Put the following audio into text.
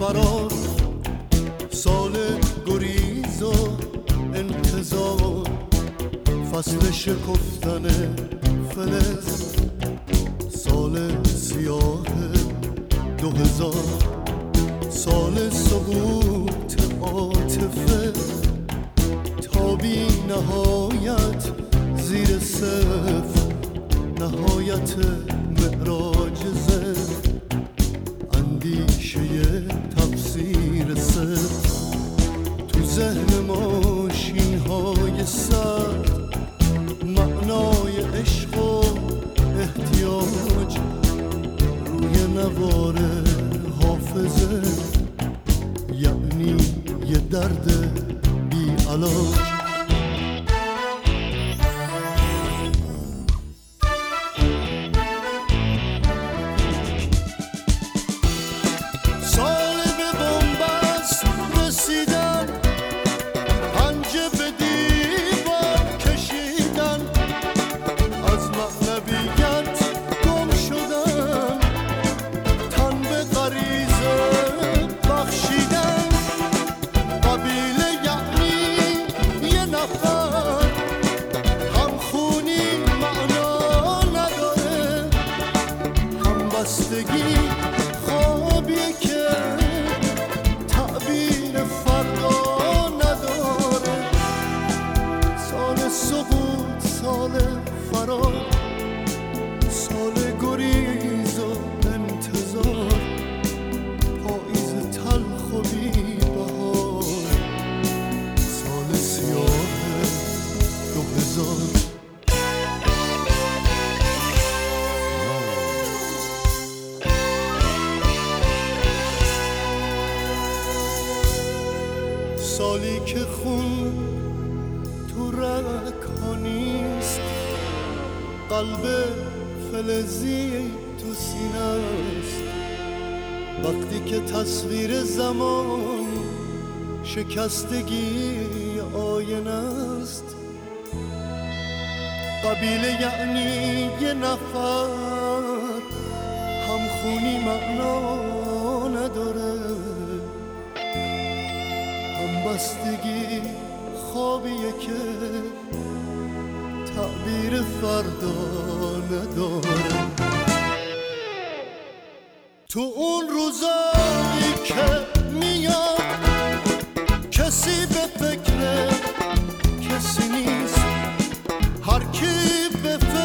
فرار، سال گریز و انتظار، فصل شکفتن فلز، سال سیاه 2000، سال سقوط عاطفه تا بی نهایت زیر صفر، نهایت معراج زفت، اندیشه تفسیر صفر تو ذهن ماشین های سر، معنای عشق و احتیاج روی نوار حافظه، یعنی یه درد بی علاج. خوابیه که تعبیر فردا نداره، سال سقوط، سال فرار، سال گریز و انتظار، پاییز تلخ و بی بهار، سال سیاه 2000. سالی که خون تو رگ‌ها نیست، قلب فلزی تو سینه است، وقتی که تصویر زمان شکستگی آینه است، قبیله یعنی یه نفر، همخونی معنا نداره، بستگی خوابیه که تعبیر فردا نداره. تو اون روزایی که میاد کسی به فکر کسی نیست، هر کی به فکر